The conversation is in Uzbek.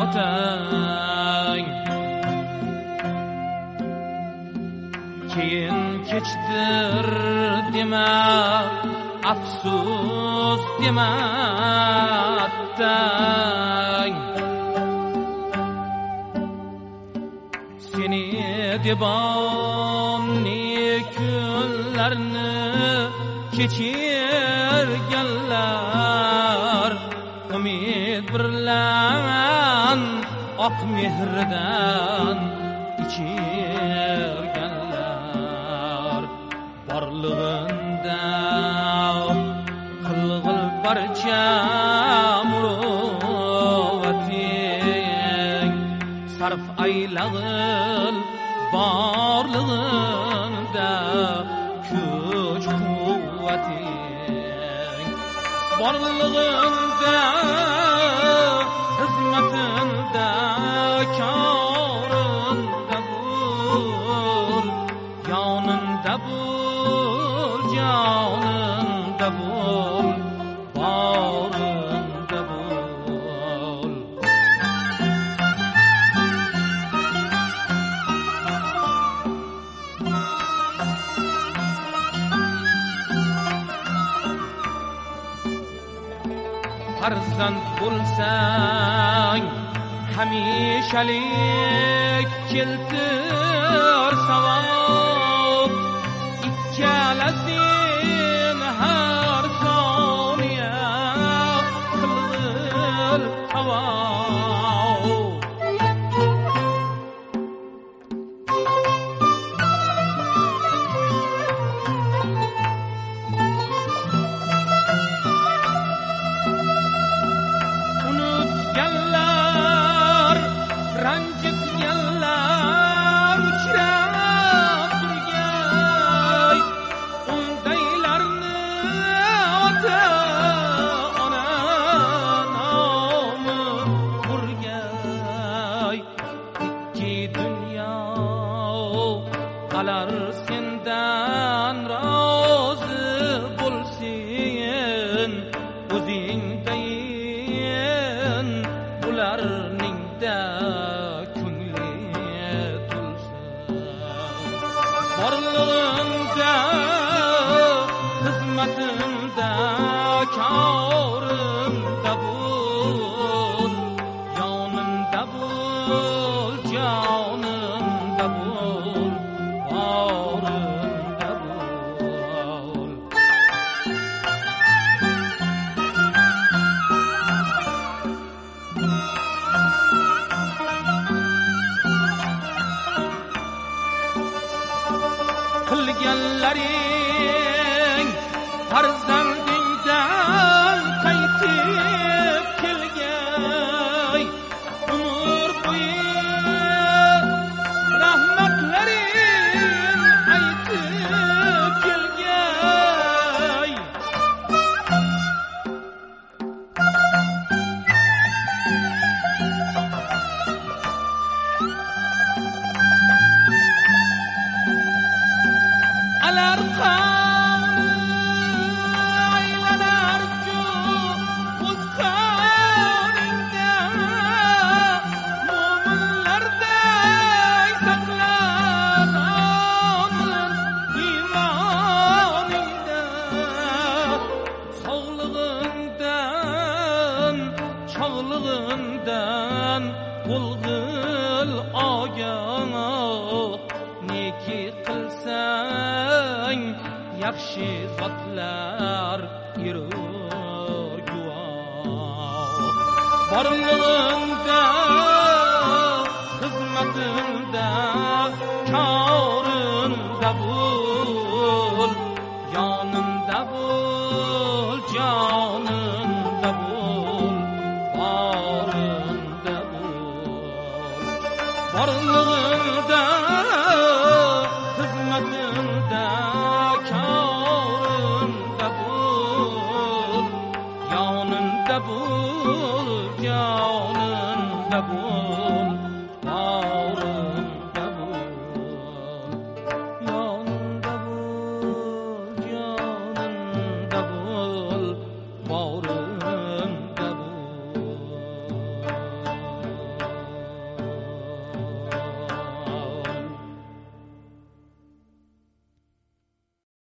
otang keyin kechdir dema afsus dema attang seni debam ne kunlarni kechirganlar umid birlan oq mehrdan ichirganlar borlig'inda qilg'il barcha muruvvating sarf aylag'il borlig'inda kuch quvvating borlig'inda xizmatinda korinda bo'l yonimda bo'l jonimda bo'l borimda bo'l farzand bo'lsang hamishalik keltir savob ikkalasin har soniya qilg'il tavob unutganlar ranjitganlar uchrab turgay undaylarni ota ona nomi urgay ikki dunyo qalar sendan rozi bo'lsin o'zingdayin ularningda ko'ngli to'lsin borlig'ingda xizmatimda korimda bo'l yonimda bo'l jonimda bo'l borimda bo'l qilganlaring farzandingdan qaytib kelgay umr bo'yi rahmatlaring aytib kelgay alar qavni aylanarku o'z qoningda mo'minlarday saqlanan iymoningda sog'lig'ingdan chog'lig'ingdan bo'lg'il ogoh neki qilsang yaxshi zotlar yurur guvoh borlig'ingda xizmatimda korimda bo'l yonimda bo'l jonimda bo'l borimda bo'l borlig'ingda